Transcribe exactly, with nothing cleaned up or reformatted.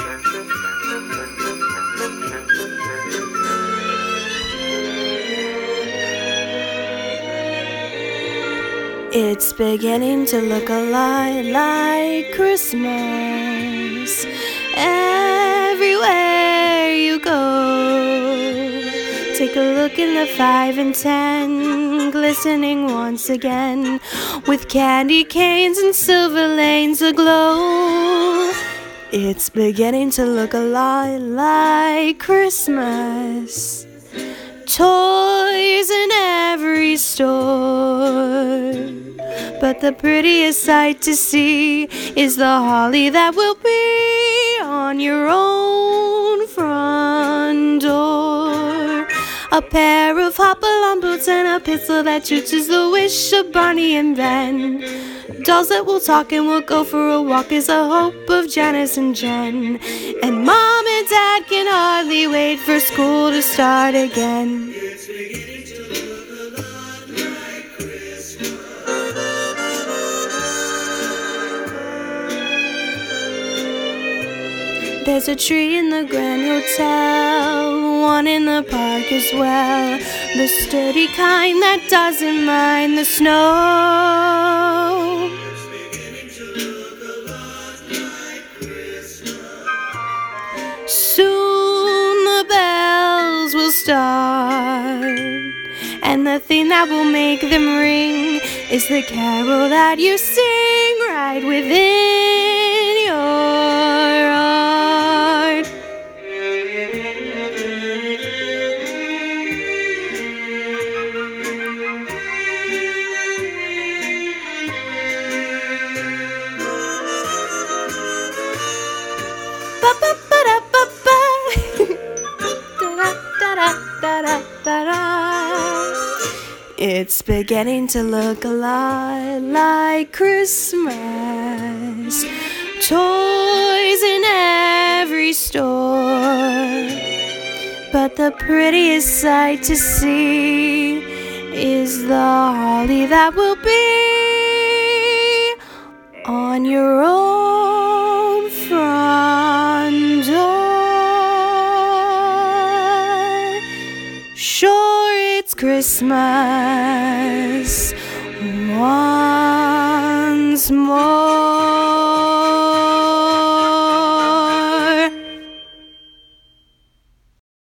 It's beginning to look a lot like Christmas everywhere you go. Take a look in the five and ten, glistening once again, with candy canes and silver lanes aglow. It's beginning to look a lot like Christmas. Toys in every store, but the prettiest sight to see is the holly that will be on your own front door. A pair of hop-along boots and a pistol that shoots is the wish of Barney and Ben. Dolls that will talk and will go for a walk is the hope of Janice and Jen. And Mom and Dad can hardly wait for school to start again. It's beginning to look a lot like Christmas. There's a tree in the Grand Hotel, one in the park as well, the sturdy kind that doesn't mind the snow. It's beginning to look a lot like Christmas. Soon the bells will start, and the thing that will make them ring is the carol that you sing right within your heart. Ba-ba-ba-da-ba-ba. Da-da-da-da-da-da-da. It's beginning to look a lot like Christmas. Toys in every store, but the prettiest sight to see is the holly that will be on your own front door. Sure, it's Christmas once more.